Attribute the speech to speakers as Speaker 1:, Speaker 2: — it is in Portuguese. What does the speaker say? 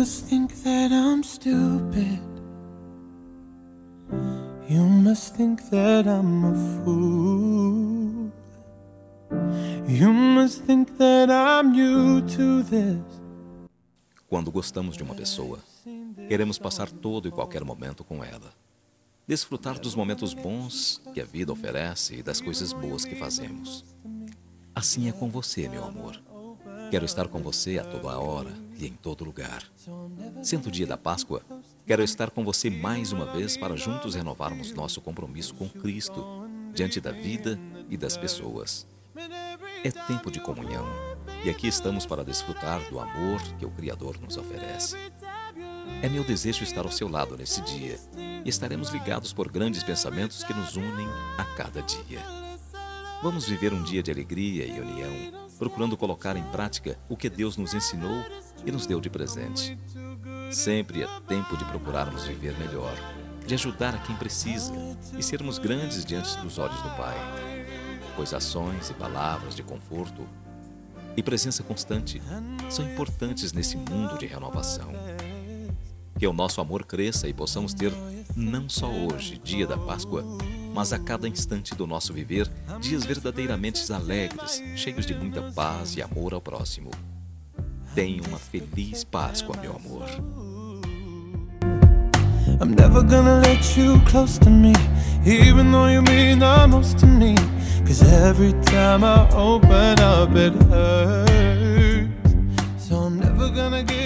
Speaker 1: must think that I'm stupid. You must think that I'm a fool. You must think that I'm new to this.
Speaker 2: Quando gostamos de uma pessoa, queremos passar todo e qualquer momento com ela. Desfrutar dos momentos bons que a vida oferece e das coisas boas que fazemos. Assim é com você, meu amor. Quero estar com você a toda hora e em todo lugar. Sendo o dia da Páscoa, quero estar com você mais uma vez para juntos renovarmos nosso compromisso com Cristo, diante da vida e das pessoas. É tempo de comunhão, e aqui estamos para desfrutar do amor que o Criador nos oferece. É meu desejo estar ao seu lado nesse dia, e estaremos ligados por grandes pensamentos que nos unem a cada dia. Vamos viver um dia de alegria e união, procurando colocar em prática o que Deus nos ensinou e nos deu de presente. Sempre é tempo de procurarmos viver melhor, de ajudar a quem precisa e sermos grandes diante dos olhos do Pai, pois ações e palavras de conforto e presença constante são importantes nesse mundo de renovação. Que o nosso amor cresça e possamos ter, não só hoje, dia da Páscoa, mas a cada instante do nosso viver, dias verdadeiramente alegres, cheios de muita paz e amor ao próximo. Tenha uma feliz Páscoa, meu amor.
Speaker 1: I'm never gonna let you close to me, even though you mean the most to me. 'Cause every time I open up it hurts. So I'm never gonna give